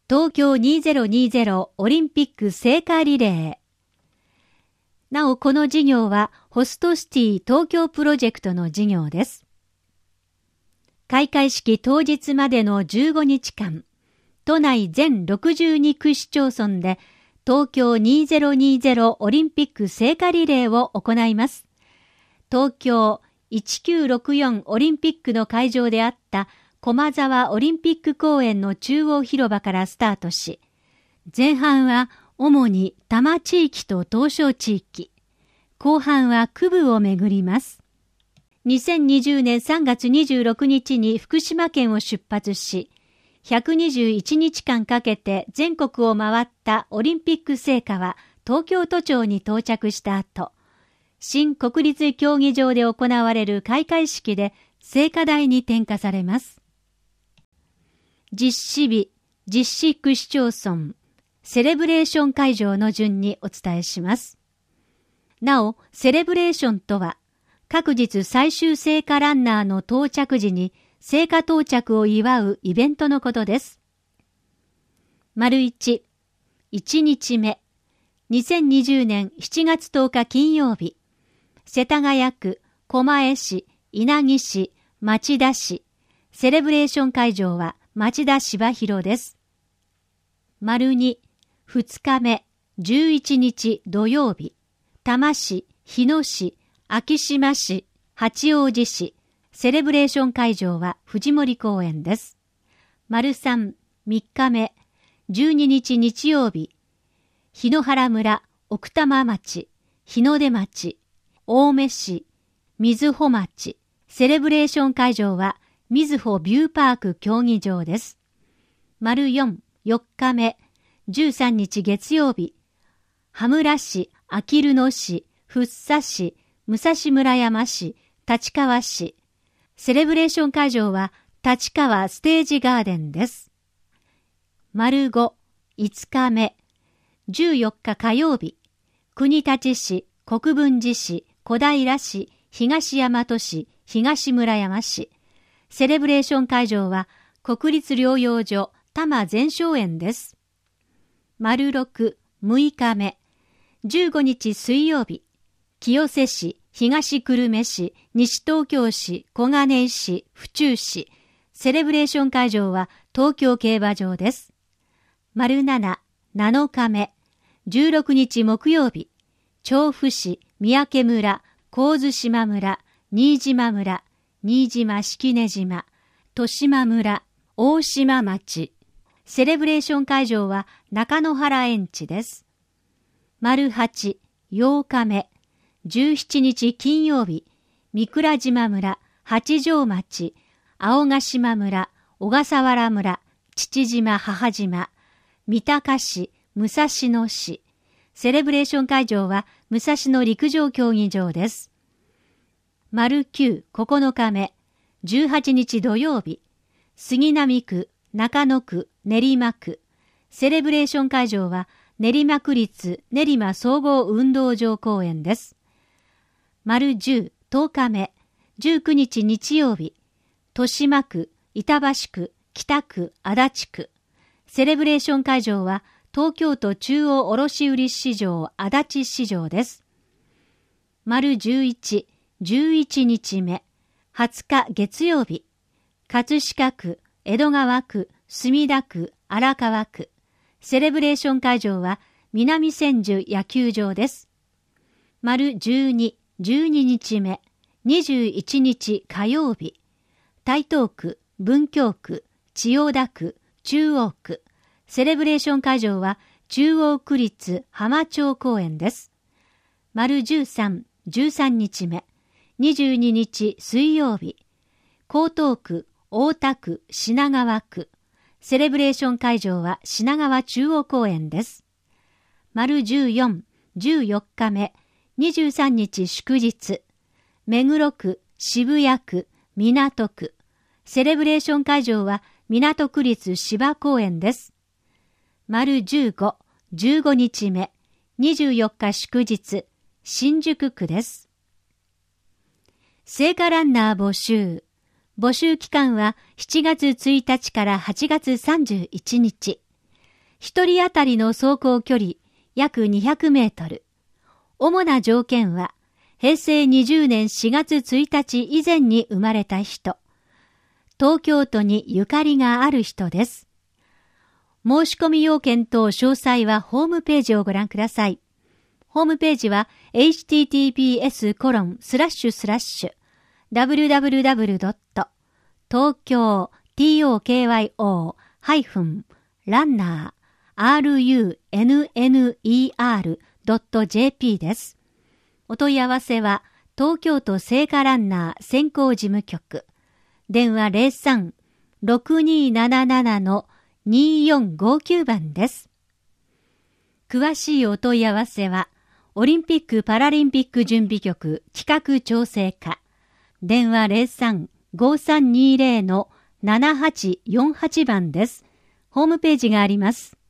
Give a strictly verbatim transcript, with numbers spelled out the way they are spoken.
東京にせんにじゅうオリンピック聖火リレー。なお、この事業はホストシティ東京プロジェクトの事業です。開会式当日までのじゅうごにちかん、都内全ろくじゅうにく市町村で東京にせんにじゅうオリンピック聖火リレーを行います。東京せんきゅうひゃくろくじゅうよんオリンピックの会場であった駒沢オリンピック公園の中央広場からスタートし、前半は主に多摩地域と東証地域、後半は区部を巡ります。にせんにじゅうねんさんがつにじゅうろくにちに福島県を出発し、ひゃくにじゅういちにちかんかけて全国を回ったオリンピック聖火は東京都庁に到着した後、新国立競技場で行われる開会式で聖火台に点火されます。実施日、実施区市町村、セレブレーション会場の順にお伝えします。なお、セレブレーションとは、各日最終聖火ランナーの到着時に聖火到着を祝うイベントのことです。丸一、いちにちめ、にせんにじゅうねんしちがつとおか金曜日、世田谷区、狛江市、稲城市、町田市、セレブレーション会場は町田芝広です。丸に、ふつかめ、じゅういちにち土曜日、多摩市、日野市、昭島市、八王子市、セレブレーション会場は藤森公園です。丸さん、みっかめ、じゅうににち日曜日、檜原村、奥多摩町、日の出町、青梅市、瑞穂町、セレブレーション会場は瑞穂ビューパーク競技場です。丸よん、よっかめ、じゅうさんにち月曜日、羽村市、あきる野市、福生市、武蔵村山市、立川市、セレブレーション会場は立川ステージガーデンです。丸ご、いつかめ、じゅうよっか火曜日、国立市、国分寺市、小平市、東大和市、東村山市、セレブレーション会場は国立療養所多摩全生園です。丸ろく、むいかめ、じゅうごにち水曜日、清瀬市、東久留米市、西東京市、小金井市、府中市、セレブレーション会場は東京競馬場です。丸なな、なのかめ、じゅうろくにち木曜日、調布市、三宅村、神津島村、新島村、新島式根島、豊島村、大島町、セレブレーション会場は中野原園地です。丸はち、ようかめ、じゅうしちにち金曜日、三倉島村、八丈町、青ヶ島村、小笠原村、父島母島、三鷹市、武蔵野市、セレブレーション会場は武蔵野陸上競技場です。丸きゅう、ここのかめ、じゅうはちにち土曜日、杉並区、中野区、練馬区、セレブレーション会場は練馬区立練馬総合運動場公園です。丸じゅう、とおかめ、じゅうくにち日曜日、豊島区、板橋区、北区、足立区、セレブレーション会場は東京都中央卸売市場足立市場です。丸じゅういち、じゅういちにちめ、はつか月曜日、葛飾区、江戸川区、墨田区、荒川区、セレブレーション会場は南千住野球場です。丸じゅうに、じゅうににちめ、にじゅういちにち火曜日、台東区、文京区、千代田区、中央区、セレブレーション会場は中央区立浜町公園です。丸じゅうさん、じゅうさんにちめ、にじゅうににち水曜日、江東区、大田区、品川区、セレブレーション会場は品川中央公園です。丸じゅうよん、じゅうよっかめ、にじゅうさんにち祝日、目黒区、渋谷区、港区、セレブレーション会場は港区立芝公園です。丸じゅうご、じゅうごにちめ、にじゅうよっか祝日、新宿区です。聖火ランナー募集。募集期間はしちがつついたちからはちがつさんじゅういちにち。 一人当たりの走行距離約にひゃくメートル。主な条件は、平成にじゅうねんしがつついたち以前に生まれた人、東京都にゆかりがある人です。申し込み要件等詳細はホームページをご覧ください。ホームページは エイチティーティーピーエスコロンスラッシュスラッシュダブリューダブリューダブリュードット東京 トーキョー ランナー ルナー ドット ジェーピー です。お問い合わせは東京都聖火ランナー選考事務局。電話 ゼロさん ろくにーなななな にーよんごきゅう 番です。詳しいお問い合わせは、オリンピック・パラリンピック準備局企画調整課。電話 ゼロさん ごさんにーゼロ ななはちよんはち 番です。ホームページがあります。